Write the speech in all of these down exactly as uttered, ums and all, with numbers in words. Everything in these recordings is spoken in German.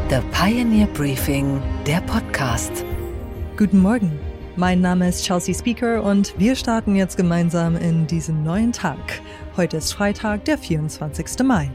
The Pioneer Briefing, der Podcast. Guten Morgen, mein Name ist Chelsea Speaker und wir starten jetzt gemeinsam in diesen neuen Tag. Heute ist Freitag, der vierundzwanzigster Mai.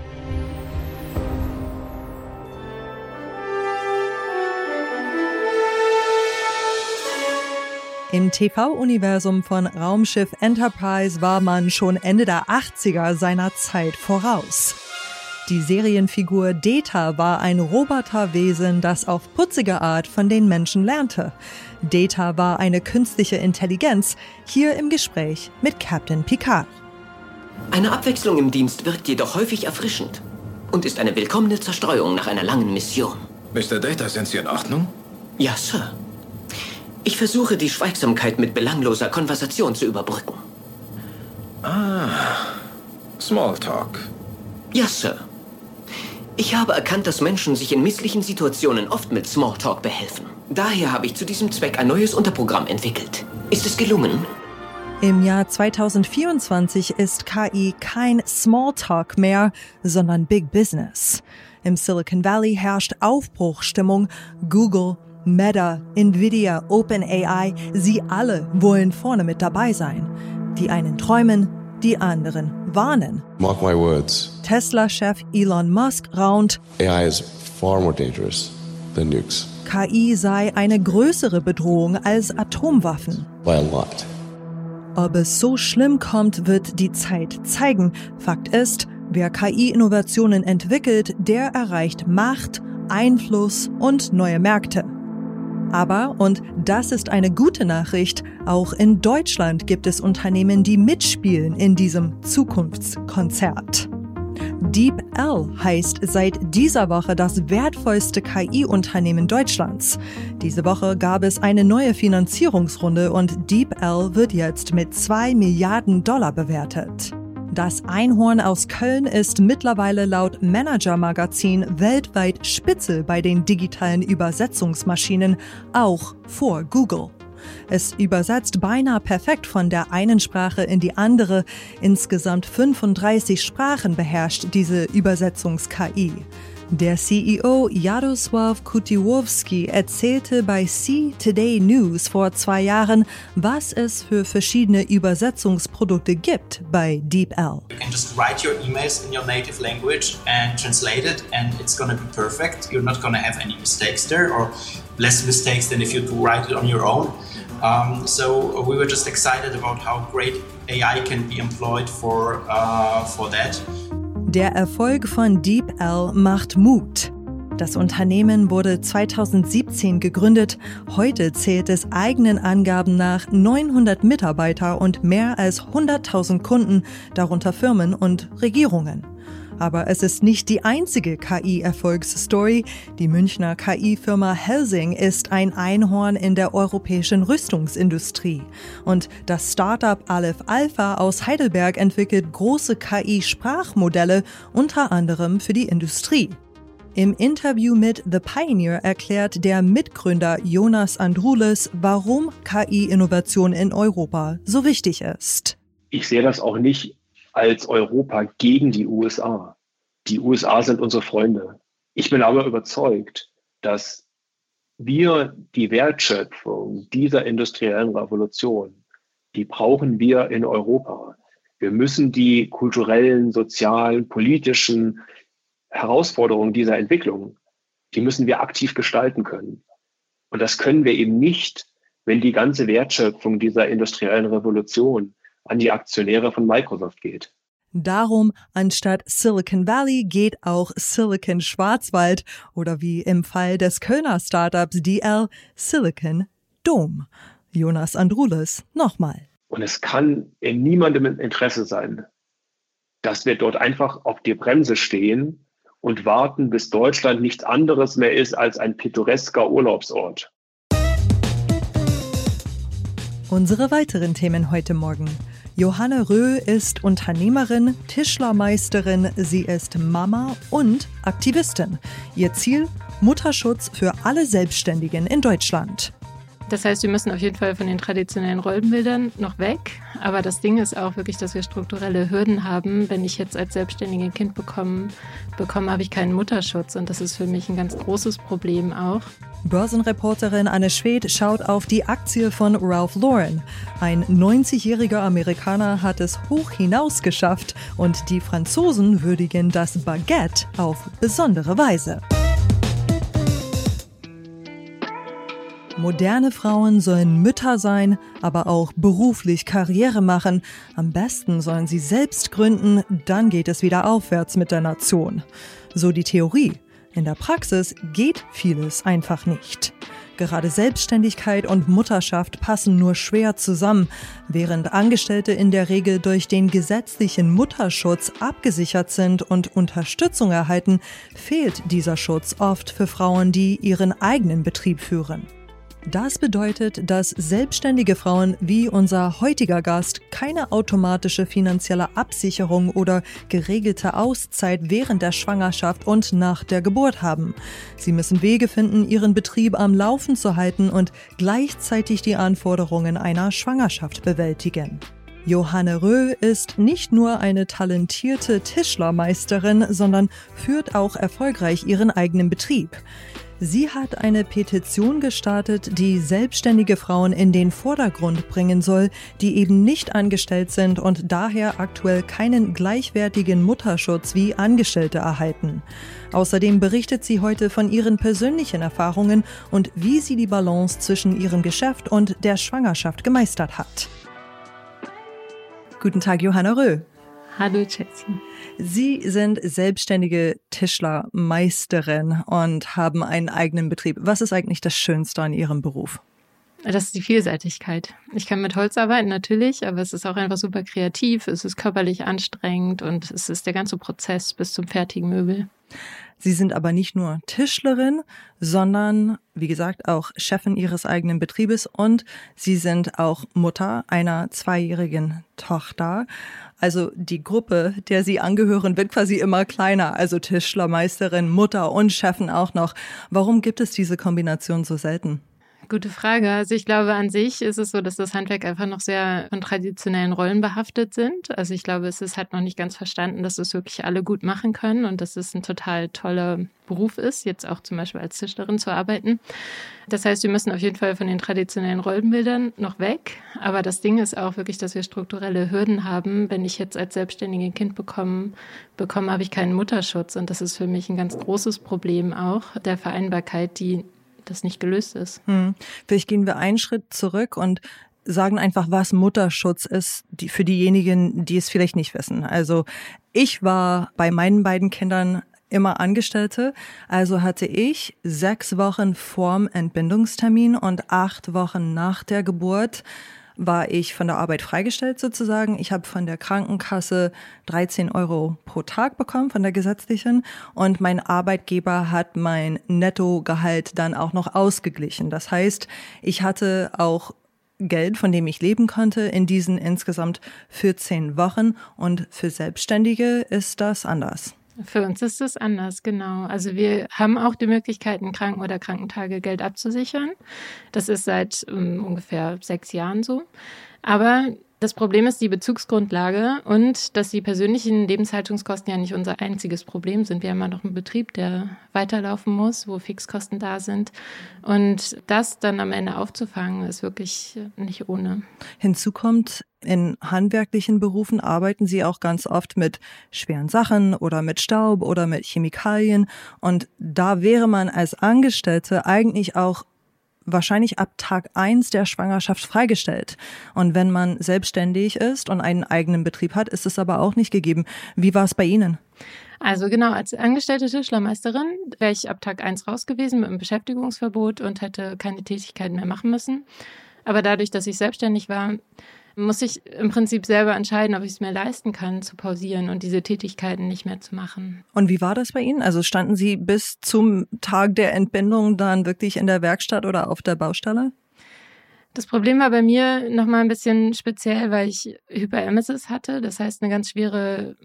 Im T V-Universum von Raumschiff Enterprise war man schon Ende der achtziger seiner Zeit voraus. Die Serienfigur Data war ein Roboterwesen, das auf putzige Art von den Menschen lernte. Data war eine künstliche Intelligenz, hier im Gespräch mit Captain Picard. Eine Abwechslung im Dienst wirkt jedoch häufig erfrischend und ist eine willkommene Zerstreuung nach einer langen Mission. Mister Data, sind Sie in Ordnung? Ja, Sir. Ich versuche, die Schweigsamkeit mit belangloser Konversation zu überbrücken. Ah, Smalltalk. Ja, Sir. Ich habe erkannt, dass Menschen sich in misslichen Situationen oft mit Smalltalk behelfen. Daher habe ich zu diesem Zweck ein neues Unterprogramm entwickelt. Ist es gelungen? Im Jahr zweitausendvierundzwanzig ist K I kein Smalltalk mehr, sondern Big Business. Im Silicon Valley herrscht Aufbruchsstimmung. Google, Meta, Nvidia, OpenAI, sie alle wollen vorne mit dabei sein. Die einen träumen, die anderen warnen. Mark my words. Tesla-Chef Elon Musk raunt, A I is far more dangerous than nukes. K I sei eine größere Bedrohung als Atomwaffen. By a lot. Ob es so schlimm kommt, wird die Zeit zeigen. Fakt ist, wer K I-Innovationen entwickelt, der erreicht Macht, Einfluss und neue Märkte. Aber, und das ist eine gute Nachricht, auch in Deutschland gibt es Unternehmen, die mitspielen in diesem Zukunftskonzert. DeepL heißt seit dieser Woche das wertvollste K I-Unternehmen Deutschlands. Diese Woche gab es eine neue Finanzierungsrunde und DeepL wird jetzt mit zwei Milliarden Dollar bewertet. Das Einhorn aus Köln ist mittlerweile laut Manager Magazin weltweit Spitze bei den digitalen Übersetzungsmaschinen, auch vor Google. Es übersetzt beinahe perfekt von der einen Sprache in die andere. Insgesamt fünfunddreißig Sprachen beherrscht diese Übersetzungs-K I. Der C E O Jarosław Kutiłowski erzählte bei Sea Today News vor zwei Jahren, was es für verschiedene Übersetzungsprodukte gibt bei DeepL. You can just write your emails in your native language and translate it, and it's going to be perfect. You're not going to have any mistakes there, or less mistakes than if you write it on your own. Um, so we were just excited about how great A I can be employed for uh, for that. Der Erfolg von DeepL macht Mut. Das Unternehmen wurde zweitausendsiebzehn gegründet. Heute zählt es eigenen Angaben nach neunhundert Mitarbeiter und mehr als hunderttausend Kunden, darunter Firmen und Regierungen. Aber es ist nicht die einzige K I-Erfolgsstory. Die Münchner K I-Firma Helsing ist ein Einhorn in der europäischen Rüstungsindustrie. Und das Startup Aleph Alpha aus Heidelberg entwickelt große K I-Sprachmodelle, unter anderem für die Industrie. Im Interview mit The Pioneer erklärt der Mitgründer Jonas Androules, warum K I-Innovation in Europa so wichtig ist. Ich sehe das auch nicht als Europa gegen die U S A. Die U S A sind unsere Freunde. Ich bin aber überzeugt, dass wir die Wertschöpfung dieser industriellen Revolution, die brauchen wir in Europa. Wir müssen die kulturellen, sozialen, politischen Herausforderungen dieser Entwicklung, die müssen wir aktiv gestalten können. Und das können wir eben nicht, wenn die ganze Wertschöpfung dieser industriellen Revolution an die Aktionäre von Microsoft geht. Darum, anstatt Silicon Valley geht auch Silicon Schwarzwald oder wie im Fall des Kölner Startups D L, Silicon Dome. Jonas Androules nochmal. Und es kann in niemandem Interesse sein, dass wir dort einfach auf die Bremse stehen und warten, bis Deutschland nichts anderes mehr ist als ein pittoresker Urlaubsort. Unsere weiteren Themen heute Morgen. Johanne Röh ist Unternehmerin, Tischlermeisterin, sie ist Mama und Aktivistin. Ihr Ziel? Mutterschutz für alle Selbstständigen in Deutschland. Das heißt, wir müssen auf jeden Fall von den traditionellen Rollenbildern noch weg. Aber das Ding ist auch wirklich, dass wir strukturelle Hürden haben. Wenn ich jetzt als Selbstständige ein Kind bekomme, bekomme, habe ich keinen Mutterschutz. Und das ist für mich ein ganz großes Problem auch. Börsenreporterin Anne Schwedt schaut auf die Aktie von Ralph Lauren. Ein neunzigjähriger Amerikaner hat es hoch hinaus geschafft und die Franzosen würdigen das Baguette auf besondere Weise. Moderne Frauen sollen Mütter sein, aber auch beruflich Karriere machen. Am besten sollen sie selbst gründen, dann geht es wieder aufwärts mit der Nation. So die Theorie. In der Praxis geht vieles einfach nicht. Gerade Selbstständigkeit und Mutterschaft passen nur schwer zusammen. Während Angestellte in der Regel durch den gesetzlichen Mutterschutz abgesichert sind und Unterstützung erhalten, fehlt dieser Schutz oft für Frauen, die ihren eigenen Betrieb führen. Das bedeutet, dass selbstständige Frauen wie unser heutiger Gast keine automatische finanzielle Absicherung oder geregelte Auszeit während der Schwangerschaft und nach der Geburt haben. Sie müssen Wege finden, ihren Betrieb am Laufen zu halten und gleichzeitig die Anforderungen einer Schwangerschaft bewältigen. Johanne Röh ist nicht nur eine talentierte Tischlermeisterin, sondern führt auch erfolgreich ihren eigenen Betrieb. Sie hat eine Petition gestartet, die selbstständige Frauen in den Vordergrund bringen soll, die eben nicht angestellt sind und daher aktuell keinen gleichwertigen Mutterschutz wie Angestellte erhalten. Außerdem berichtet sie heute von ihren persönlichen Erfahrungen und wie sie die Balance zwischen ihrem Geschäft und der Schwangerschaft gemeistert hat. Guten Tag, Johanne Röh. Hallo, Jessie. Sie sind selbstständige Tischlermeisterin und haben einen eigenen Betrieb. Was ist eigentlich das Schönste an Ihrem Beruf? Das ist die Vielseitigkeit. Ich kann mit Holz arbeiten, natürlich, aber es ist auch einfach super kreativ, es ist körperlich anstrengend und es ist der ganze Prozess bis zum fertigen Möbel. Sie sind aber nicht nur Tischlerin, sondern, wie gesagt, auch Chefin Ihres eigenen Betriebes und Sie sind auch Mutter einer zweijährigen Tochter. Also die Gruppe, der Sie angehören, wird quasi immer kleiner. Also Tischlermeisterin, Mutter und Chefin auch noch. Warum gibt es diese Kombination so selten? Gute Frage. Also ich glaube, an sich ist es so, dass das Handwerk einfach noch sehr von traditionellen Rollen behaftet sind. Also ich glaube, es ist halt noch nicht ganz verstanden, dass es wirklich alle gut machen können und dass es ein total toller Beruf ist, jetzt auch zum Beispiel als Tischlerin zu arbeiten. Das heißt, wir müssen auf jeden Fall von den traditionellen Rollenbildern noch weg. Aber das Ding ist auch wirklich, dass wir strukturelle Hürden haben. Wenn ich jetzt als Selbstständige ein Kind bekomme, bekomme, habe ich keinen Mutterschutz. Und das ist für mich ein ganz großes Problem auch der Vereinbarkeit, die das nicht gelöst ist. Hm. Vielleicht gehen wir einen Schritt zurück und sagen einfach, was Mutterschutz ist, die, für diejenigen, die es vielleicht nicht wissen. Also ich war bei meinen beiden Kindern immer Angestellte, also hatte ich sechs Wochen vorm Entbindungstermin und acht Wochen nach der Geburt war ich von der Arbeit freigestellt sozusagen. Ich habe von der Krankenkasse dreizehn Euro pro Tag bekommen, von der gesetzlichen. Und mein Arbeitgeber hat mein Nettogehalt dann auch noch ausgeglichen. Das heißt, ich hatte auch Geld, von dem ich leben konnte in diesen insgesamt vierzehn Wochen. Und für Selbstständige ist das anders. Für uns ist es anders, genau. Also wir haben auch die Möglichkeit, ein Kranken- oder Krankentagegeld abzusichern. Das ist seit um, ungefähr sechs Jahren so. Aber das Problem ist die Bezugsgrundlage und dass die persönlichen Lebenshaltungskosten ja nicht unser einziges Problem sind. Wir haben ja noch einen Betrieb, der weiterlaufen muss, wo Fixkosten da sind. Und das dann am Ende aufzufangen, ist wirklich nicht ohne. Hinzu kommt, in handwerklichen Berufen arbeiten Sie auch ganz oft mit schweren Sachen oder mit Staub oder mit Chemikalien. Und da wäre man als Angestellte eigentlich auch wahrscheinlich ab Tag eins der Schwangerschaft freigestellt. Und wenn man selbstständig ist und einen eigenen Betrieb hat, ist es aber auch nicht gegeben. Wie war es bei Ihnen? Also genau, als angestellte Tischlermeisterin wäre ich ab Tag eins raus gewesen mit einem Beschäftigungsverbot und hätte keine Tätigkeiten mehr machen müssen. Aber dadurch, dass ich selbstständig war, muss ich im Prinzip selber entscheiden, ob ich es mir leisten kann, zu pausieren und diese Tätigkeiten nicht mehr zu machen. Und wie war das bei Ihnen? Also standen Sie bis zum Tag der Entbindung dann wirklich in der Werkstatt oder auf der Baustelle? Das Problem war bei mir nochmal ein bisschen speziell, weil ich Hyperemesis hatte. Das heißt, eine ganz schwere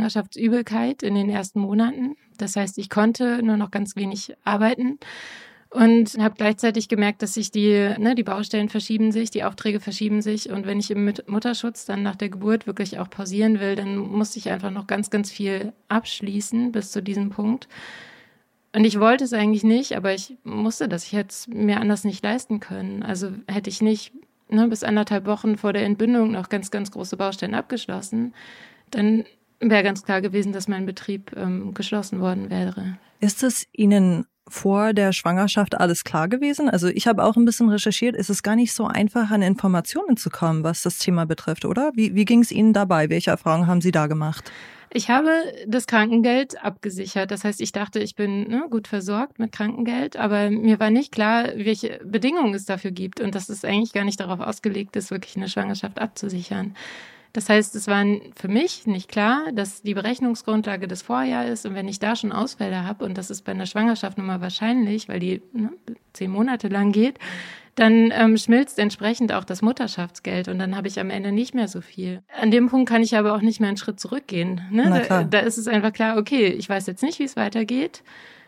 Schwangerschaftsübelkeit in den ersten Monaten. Das heißt, ich konnte nur noch ganz wenig arbeiten. Und habe gleichzeitig gemerkt, dass sich die, ne, die Baustellen verschieben sich, die Aufträge verschieben sich. Und wenn ich im Mutterschutz dann nach der Geburt wirklich auch pausieren will, dann musste ich einfach noch ganz, ganz viel abschließen bis zu diesem Punkt. Und ich wollte es eigentlich nicht, aber ich musste das. Ich hätte es mir anders nicht leisten können. Also hätte ich nicht ne, bis anderthalb Wochen vor der Entbindung noch ganz, ganz große Baustellen abgeschlossen, dann wäre ganz klar gewesen, dass mein Betrieb ähm, geschlossen worden wäre. Ist es Ihnen vor der Schwangerschaft alles klar gewesen? Also ich habe auch ein bisschen recherchiert. Es ist gar nicht so einfach, an Informationen zu kommen, was das Thema betrifft, oder? Wie, wie ging es Ihnen dabei? Welche Erfahrungen haben Sie da gemacht? Ich habe das Krankengeld abgesichert. Das heißt, ich dachte, ich bin ne, gut versorgt mit Krankengeld, aber mir war nicht klar, welche Bedingungen es dafür gibt und dass es eigentlich gar nicht darauf ausgelegt ist, wirklich eine Schwangerschaft abzusichern. Das heißt, es war für mich nicht klar, dass die Berechnungsgrundlage das Vorjahr ist und wenn ich da schon Ausfälle habe und das ist bei einer Schwangerschaft nun mal wahrscheinlich, weil die ne, zehn Monate lang geht, dann ähm, schmilzt entsprechend auch das Mutterschaftsgeld und dann habe ich am Ende nicht mehr so viel. An dem Punkt kann ich aber auch nicht mehr einen Schritt zurückgehen. Ne? Na klar. Da, da ist es einfach klar, okay, ich weiß jetzt nicht, wie es weitergeht.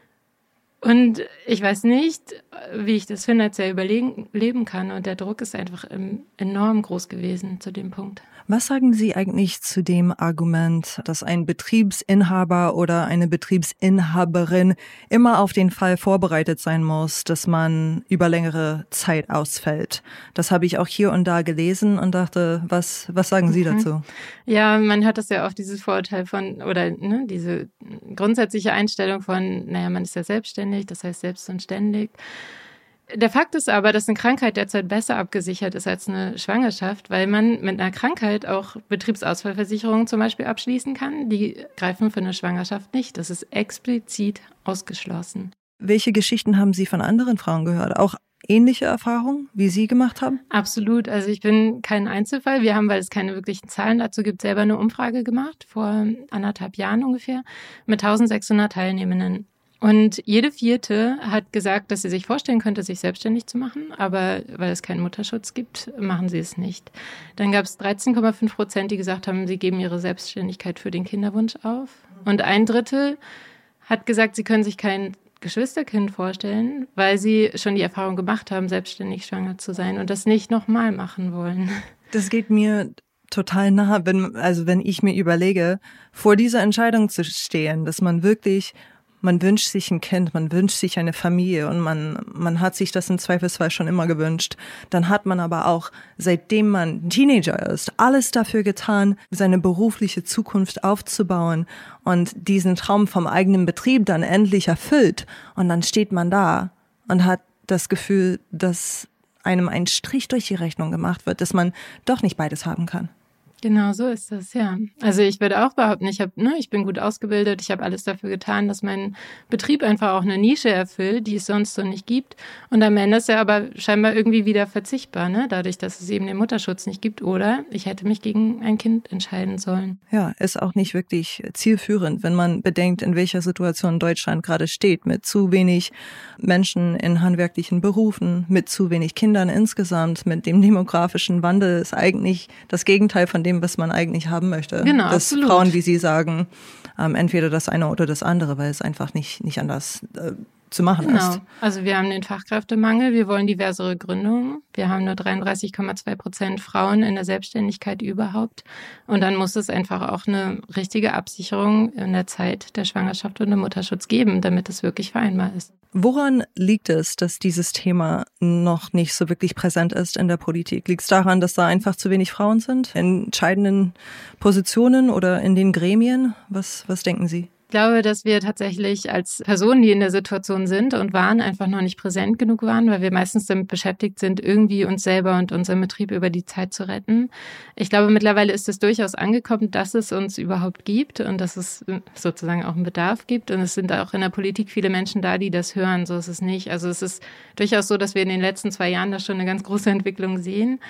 Und ich weiß nicht, wie ich das finanziell überleben kann. Und der Druck ist einfach enorm groß gewesen zu dem Punkt. Was sagen Sie eigentlich zu dem Argument, dass ein Betriebsinhaber oder eine Betriebsinhaberin immer auf den Fall vorbereitet sein muss, dass man über längere Zeit ausfällt? Das habe ich auch hier und da gelesen und dachte, was, was sagen Sie dazu? Ja, man hat das ja oft, dieses Vorurteil von, oder ne, diese grundsätzliche Einstellung von, naja, man ist ja selbstständig, das heißt selbst und ständig. Der Fakt ist aber, dass eine Krankheit derzeit besser abgesichert ist als eine Schwangerschaft, weil man mit einer Krankheit auch Betriebsausfallversicherungen zum Beispiel abschließen kann. Die greifen für eine Schwangerschaft nicht. Das ist explizit ausgeschlossen. Welche Geschichten haben Sie von anderen Frauen gehört? Auch ähnliche Erfahrungen, wie Sie gemacht haben? Absolut. Also ich bin kein Einzelfall. Wir haben, weil es keine wirklichen Zahlen dazu gibt, selber eine Umfrage gemacht, vor anderthalb Jahren ungefähr, mit eintausendsechshundert Teilnehmenden. Und jede vierte hat gesagt, dass sie sich vorstellen könnte, sich selbstständig zu machen, aber weil es keinen Mutterschutz gibt, machen sie es nicht. Dann gab es dreizehn Komma fünf Prozent, die gesagt haben, sie geben ihre Selbstständigkeit für den Kinderwunsch auf. Und ein Drittel hat gesagt, sie können sich kein Geschwisterkind vorstellen, weil sie schon die Erfahrung gemacht haben, selbstständig schwanger zu sein und das nicht nochmal machen wollen. Das geht mir total nah, wenn, also wenn ich mir überlege, vor dieser Entscheidung zu stehen, dass man wirklich Man wünscht sich ein Kind, man wünscht sich eine Familie und man, man hat sich das im Zweifelsfall schon immer gewünscht. Dann hat man aber auch, seitdem man Teenager ist, alles dafür getan, seine berufliche Zukunft aufzubauen und diesen Traum vom eigenen Betrieb dann endlich erfüllt. Und dann steht man da und hat das Gefühl, dass einem ein Strich durch die Rechnung gemacht wird, dass man doch nicht beides haben kann. Genau, so ist das, ja. Also ich würde auch behaupten, ich habe, ne, ich bin gut ausgebildet, ich habe alles dafür getan, dass mein Betrieb einfach auch eine Nische erfüllt, die es sonst so nicht gibt. Und am Ende ist er aber scheinbar irgendwie wieder verzichtbar, ne, dadurch, dass es eben den Mutterschutz nicht gibt. Oder ich hätte mich gegen ein Kind entscheiden sollen. Ja, ist auch nicht wirklich zielführend, wenn man bedenkt, in welcher Situation Deutschland gerade steht, mit zu wenig Menschen in handwerklichen Berufen, mit zu wenig Kindern insgesamt, mit dem demografischen Wandel ist eigentlich das Gegenteil von dem, was man eigentlich haben möchte. Genau, dass absolut. Frauen, wie Sie sagen, ähm, entweder das eine oder das andere, weil es einfach nicht, nicht anders äh, zu machen genau. ist. Also wir haben den Fachkräftemangel, wir wollen diversere Gründungen. Wir haben nur dreiunddreißig Komma zwei Prozent Frauen in der Selbstständigkeit überhaupt. Und dann muss es einfach auch eine richtige Absicherung in der Zeit der Schwangerschaft und dem Mutterschutz geben, damit es wirklich vereinbar ist. Woran liegt es, dass dieses Thema noch nicht so wirklich präsent ist in der Politik? Liegt es daran, dass da einfach zu wenig Frauen sind in entscheidenden Positionen oder in den Gremien? Was, was denken Sie? Ich glaube, dass wir tatsächlich als Personen, die in der Situation sind und waren, einfach noch nicht präsent genug waren, weil wir meistens damit beschäftigt sind, irgendwie uns selber und unseren Betrieb über die Zeit zu retten. Ich glaube, mittlerweile ist es durchaus angekommen, dass es uns überhaupt gibt und dass es sozusagen auch einen Bedarf gibt. Und es sind auch in der Politik viele Menschen da, die das hören. So ist es nicht. Also es ist durchaus so, dass wir in den letzten zwei Jahren da schon eine ganz große Entwicklung sehen.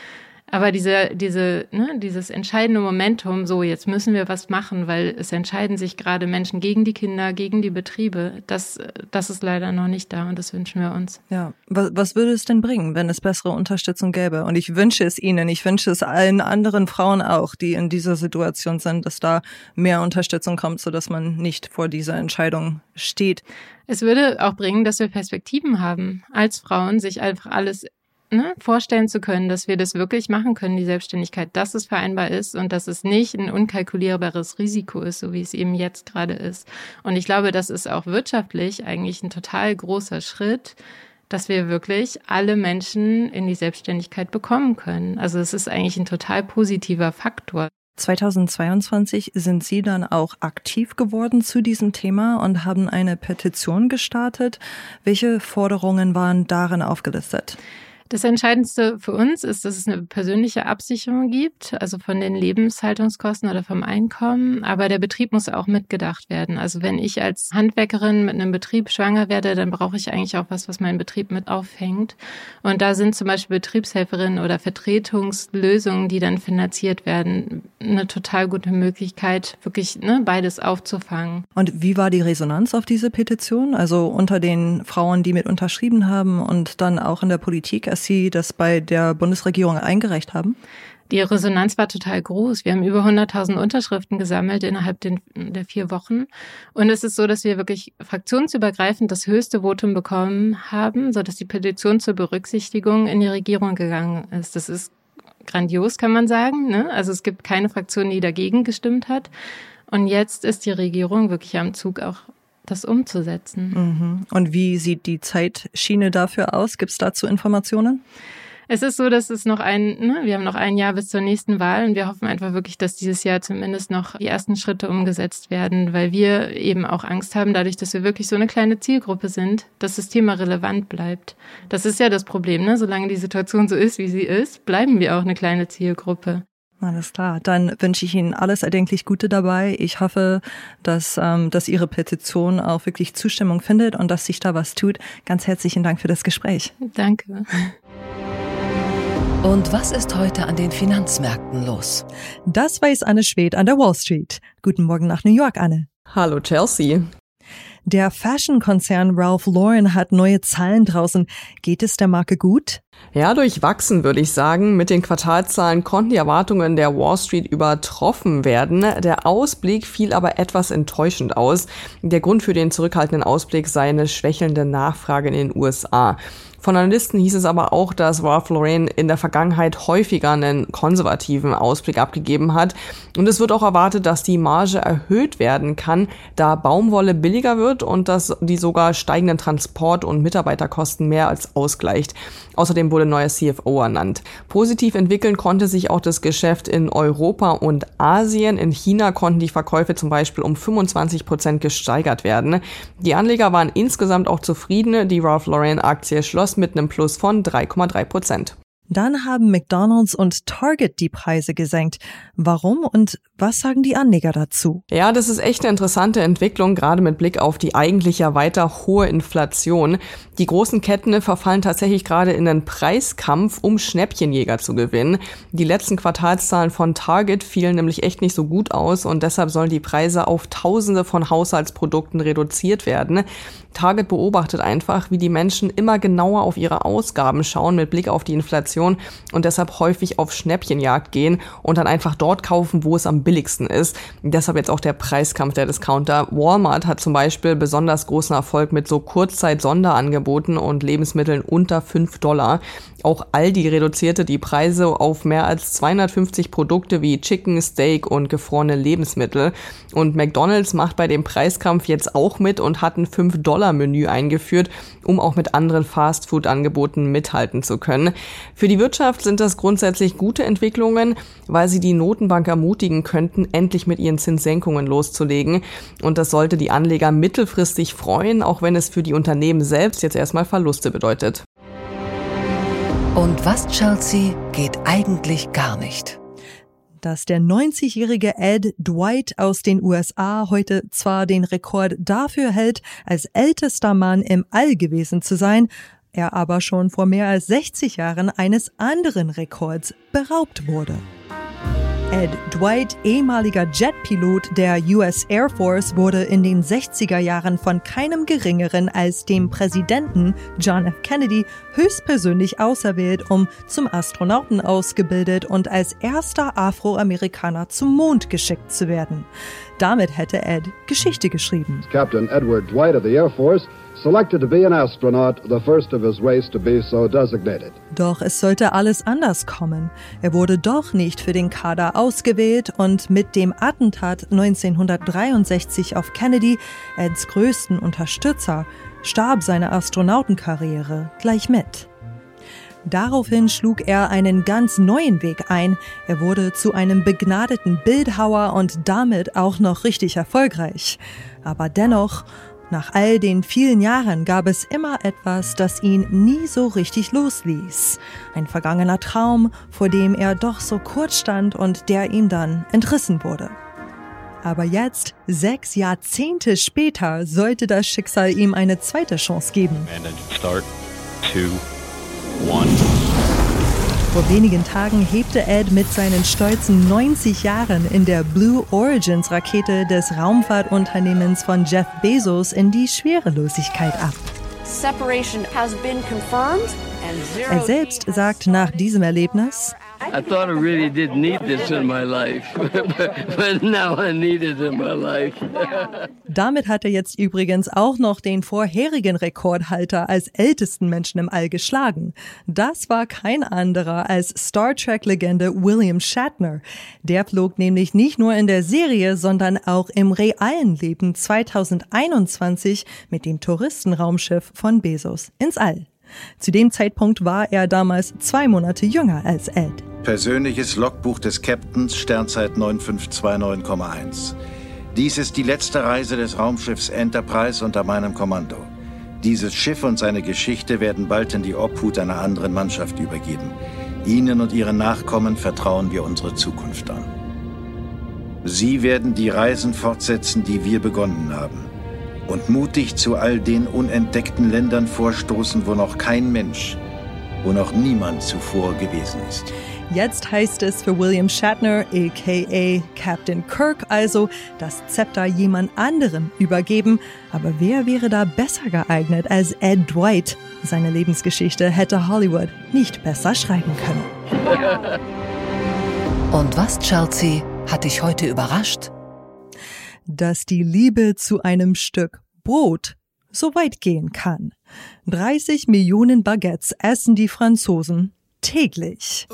Aber diese, diese, ne, dieses entscheidende Momentum, so jetzt müssen wir was machen, weil es entscheiden sich gerade Menschen gegen die Kinder, gegen die Betriebe, das, das ist leider noch nicht da und das wünschen wir uns. Ja, was, was würde es denn bringen, wenn es bessere Unterstützung gäbe? Und ich wünsche es Ihnen, ich wünsche es allen anderen Frauen auch, die in dieser Situation sind, dass da mehr Unterstützung kommt, sodass man nicht vor dieser Entscheidung steht. Es würde auch bringen, dass wir Perspektiven haben, als Frauen sich einfach alles Ne, vorstellen zu können, dass wir das wirklich machen können, die Selbstständigkeit, dass es vereinbar ist und dass es nicht ein unkalkulierbares Risiko ist, so wie es eben jetzt gerade ist. Und ich glaube, das ist auch wirtschaftlich eigentlich ein total großer Schritt, dass wir wirklich alle Menschen in die Selbstständigkeit bekommen können. Also es ist eigentlich ein total positiver Faktor. zweitausendzweiundzwanzig sind Sie dann auch aktiv geworden zu diesem Thema und haben eine Petition gestartet. Welche Forderungen waren darin aufgelistet? Das Entscheidendste für uns ist, dass es eine persönliche Absicherung gibt, also von den Lebenshaltungskosten oder vom Einkommen. Aber der Betrieb muss auch mitgedacht werden. Also wenn ich als Handwerkerin mit einem Betrieb schwanger werde, dann brauche ich eigentlich auch was, was meinen Betrieb mit auffängt. Und da sind zum Beispiel Betriebshelferinnen oder Vertretungslösungen, die dann finanziert werden, eine total gute Möglichkeit, wirklich ne, beides aufzufangen. Und wie war die Resonanz auf diese Petition? Also unter den Frauen, die mit unterschrieben haben und dann auch in der Politik, dass Sie das bei der Bundesregierung eingereicht haben? Die Resonanz war total groß. Wir haben über hunderttausend Unterschriften gesammelt innerhalb den, der vier Wochen. Und es ist so, dass wir wirklich fraktionsübergreifend das höchste Votum bekommen haben, sodass die Petition zur Berücksichtigung in die Regierung gegangen ist. Das ist grandios, kann man sagen, ne? Also es gibt keine Fraktion, die dagegen gestimmt hat. Und jetzt ist die Regierung wirklich am Zug, auch das umzusetzen. Mhm. Und wie sieht die Zeitschiene dafür aus? Gibt es dazu Informationen? Es ist so, dass es noch ein, ne, wir haben noch ein Jahr bis zur nächsten Wahl und wir hoffen einfach wirklich, dass dieses Jahr zumindest noch die ersten Schritte umgesetzt werden, weil wir eben auch Angst haben, dadurch, dass wir wirklich so eine kleine Zielgruppe sind, dass das Thema relevant bleibt. Das ist ja das Problem, ne? Solange die Situation so ist, wie sie ist, bleiben wir auch eine kleine Zielgruppe. Alles klar, dann wünsche ich Ihnen alles erdenklich Gute dabei. Ich hoffe, dass, ähm, dass Ihre Petition auch wirklich Zustimmung findet und dass sich da was tut. Ganz herzlichen Dank für das Gespräch. Danke. Und was ist heute an den Finanzmärkten los? Das weiß Anne Schwedt an der Wall Street. Guten Morgen nach New York, Anne. Hallo Chelsea. Der Fashion-Konzern Ralph Lauren hat neue Zahlen draußen. Geht es der Marke gut? Ja, durchwachsen würde ich sagen. Mit den Quartalszahlen konnten die Erwartungen der Wall Street übertroffen werden. Der Ausblick fiel aber etwas enttäuschend aus. Der Grund für den zurückhaltenden Ausblick sei eine schwächelnde Nachfrage in den U S A. Von Analysten hieß es aber auch, dass Ralph Lauren in der Vergangenheit häufiger einen konservativen Ausblick abgegeben hat. Und es wird auch erwartet, dass die Marge erhöht werden kann, da Baumwolle billiger wird und dass die sogar steigenden Transport- und Mitarbeiterkosten mehr als ausgleicht. Außerdem wurde ein neuer C F O ernannt. Positiv entwickeln konnte sich auch das Geschäft in Europa und Asien. In China konnten die Verkäufe zum Beispiel um fünfundzwanzig Prozent gesteigert werden. Die Anleger waren insgesamt auch zufrieden. Die Ralph Lauren Aktie schloss mit einem Plus von drei Komma drei Prozent. Dann haben McDonald's und Target die Preise gesenkt. Warum und was sagen die Anleger dazu? Ja, das ist echt eine interessante Entwicklung, gerade mit Blick auf die eigentlich ja weiter hohe Inflation. Die großen Ketten verfallen tatsächlich gerade in einen Preiskampf, um Schnäppchenjäger zu gewinnen. Die letzten Quartalszahlen von Target fielen nämlich echt nicht so gut aus und deshalb sollen die Preise auf Tausende von Haushaltsprodukten reduziert werden. Target beobachtet einfach, wie die Menschen immer genauer auf ihre Ausgaben schauen mit Blick auf die Inflation und deshalb häufig auf Schnäppchenjagd gehen und dann einfach dort kaufen, wo es am billigsten ist. Deshalb jetzt auch der Preiskampf der Discounter. Walmart hat zum Beispiel besonders großen Erfolg mit so Kurzzeit-Sonderangeboten und Lebensmitteln unter fünf Dollar. Auch Aldi reduzierte die Preise auf mehr als zweihundertfünfzig Produkte wie Chicken, Steak und gefrorene Lebensmittel. Und McDonald's macht bei dem Preiskampf jetzt auch mit und hat ein fünf Dollar Menü eingeführt, um auch mit anderen Fast-Food-Angeboten mithalten zu können. Für die Wirtschaft sind das grundsätzlich gute Entwicklungen, weil sie die Notenbank ermutigen könnten, endlich mit ihren Zinssenkungen loszulegen. Und das sollte die Anleger mittelfristig freuen, auch wenn es für die Unternehmen selbst jetzt erstmal Verluste bedeutet. Und was, Chelsea, geht eigentlich gar nicht? Dass der neunzigjährige Ed Dwight aus den U S A heute zwar den Rekord dafür hält, als ältester Mann im All gewesen zu sein, er aber schon vor mehr als sechzig Jahren eines anderen Rekords beraubt wurde. Ed Dwight, ehemaliger Jetpilot der U S Air Force, wurde in den sechziger Jahren von keinem Geringeren als dem Präsidenten John F. Kennedy höchstpersönlich auserwählt, um zum Astronauten ausgebildet und als erster Afroamerikaner zum Mond geschickt zu werden. Damit hätte Ed Geschichte geschrieben. Captain Edward Dwight of the Air Force selected to be an astronaut, the first of his race to be so designated. Doch es sollte alles anders kommen. Er wurde doch nicht für den Kader ausgewählt und mit dem Attentat neunzehnhundertdreiundsechzig auf Kennedy, Eds größten Unterstützer, starb seine Astronautenkarriere gleich mit. Daraufhin schlug er einen ganz neuen Weg ein. Er wurde zu einem begnadeten Bildhauer und damit auch noch richtig erfolgreich. Aber dennoch, nach all den vielen Jahren gab es immer etwas, das ihn nie so richtig losließ. Ein vergangener Traum, vor dem er doch so kurz stand und der ihm dann entrissen wurde. Aber jetzt, sechs Jahrzehnte später, sollte das Schicksal ihm eine zweite Chance geben. Start, two, one. Vor wenigen Tagen hebte Ed mit seinen stolzen neunzig Jahren in der Blue Origins Rakete des Raumfahrtunternehmens von Jeff Bezos in die Schwerelosigkeit ab. Separation has been confirmed and zero. Er selbst sagt nach diesem Erlebnis: I thought I really didn't need this in my life, but now I need it in my life. Damit hat er jetzt übrigens auch noch den vorherigen Rekordhalter als ältesten Menschen im All geschlagen. Das war kein anderer als Star Trek-Legende William Shatner. Der flog nämlich nicht nur in der Serie, sondern auch im realen Leben zweitausendeinundzwanzig mit dem Touristenraumschiff von Bezos ins All. Zu dem Zeitpunkt war er damals zwei Monate jünger als Ed. Persönliches Logbuch des Captains, Sternzeit neun fünf zwei neun Komma eins. Dies ist die letzte Reise des Raumschiffs Enterprise unter meinem Kommando. Dieses Schiff und seine Geschichte werden bald in die Obhut einer anderen Mannschaft übergeben. Ihnen und Ihren Nachkommen vertrauen wir unsere Zukunft an. Sie werden die Reisen fortsetzen, die wir begonnen haben. Und mutig zu all den unentdeckten Ländern vorstoßen, wo noch kein Mensch, wo noch niemand zuvor gewesen ist. Jetzt heißt es für William Shatner, aka Captain Kirk, also das Zepter jemand anderem übergeben. Aber wer wäre da besser geeignet als Ed Dwight? Seine Lebensgeschichte hätte Hollywood nicht besser schreiben können. Und was, Chelsea, hat dich heute überrascht? Dass die Liebe zu einem Stück Brot so weit gehen kann. dreißig Millionen Baguettes essen die Franzosen täglich.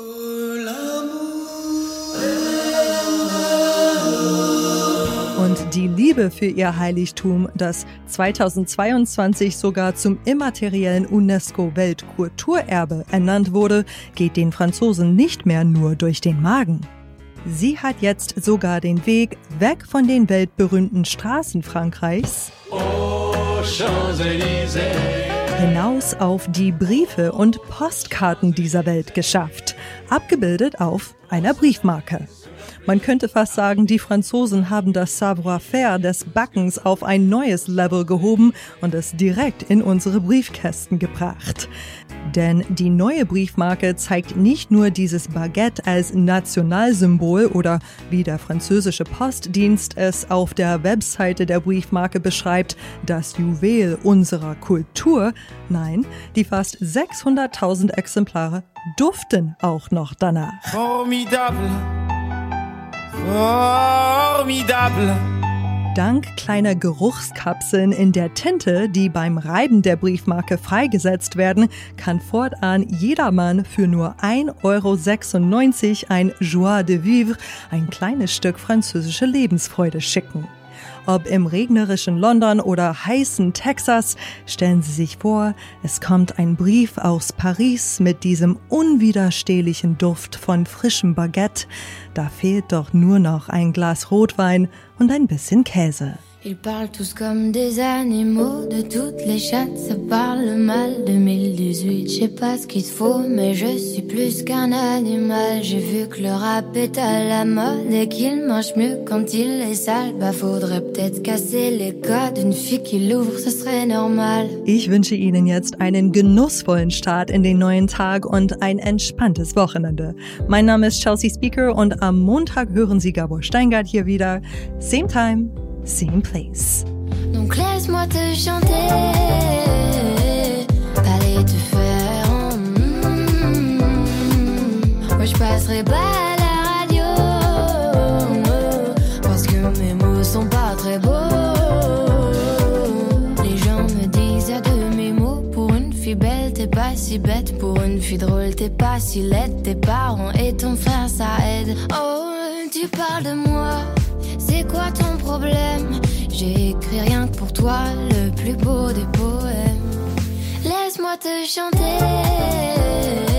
Und die Liebe für ihr Heiligtum, das zweitausendzweiundzwanzig sogar zum immateriellen UNESCO-Weltkulturerbe ernannt wurde, geht den Franzosen nicht mehr nur durch den Magen. Sie hat jetzt sogar den Weg weg von den weltberühmten Straßen Frankreichs hinaus auf die Briefe und Postkarten dieser Welt geschafft, abgebildet auf einer Briefmarke. Man könnte fast sagen, die Franzosen haben das Savoir-faire des Backens auf ein neues Level gehoben und es direkt in unsere Briefkästen gebracht. Denn die neue Briefmarke zeigt nicht nur dieses Baguette als Nationalsymbol oder wie der französische Postdienst es auf der Webseite der Briefmarke beschreibt, das Juwel unserer Kultur. Nein, die fast sechshunderttausend Exemplare duften auch noch danach. Formidable. Formidable. Dank kleiner Geruchskapseln in der Tinte, die beim Reiben der Briefmarke freigesetzt werden, kann fortan jedermann für nur ein Euro sechsundneunzig ein Joie de vivre, ein kleines Stück französische Lebensfreude schicken. Ob im regnerischen London oder heißen Texas, stellen Sie sich vor, es kommt ein Brief aus Paris mit diesem unwiderstehlichen Duft von frischem Baguette. Da fehlt doch nur noch ein Glas Rotwein und ein bisschen Käse. Ils parlent tous comme des animaux, de toutes les chattes, ça parle mal. deux mille dix-huit, je sais pas ce qu'il te faut, mais je suis plus qu'un animal. J'ai vu que le rap est à la mode et qu'il mange mieux quand il est sale. Bah faudrait peut-être casser les codes, une fille qui l'ouvre, ce serait normal. Ich wünsche Ihnen jetzt einen genussvollen Start in den neuen Tag und ein entspanntes Wochenende. Mein Name ist Chelsea Speaker und am Montag hören Sie Gabor Steingart hier wieder. Same time. Same place. Donc laisse-moi te chanter, aller te faire. Mm, moi je passerai pas à la radio, parce que mes mots sont pas très beaux. Les gens me disent à demi-mot, pour une fille belle t'es pas si bête, pour une fille drôle t'es pas si laide. Tes parents et ton frère ça aide. Oh, tu parles de moi. C'est quoi ton problème? J'ai écrit rien que pour toi, le plus beau des poèmes. Laisse-moi te chanter,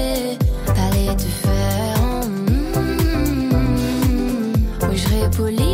aller te faire. Mm, oui, je serai poli.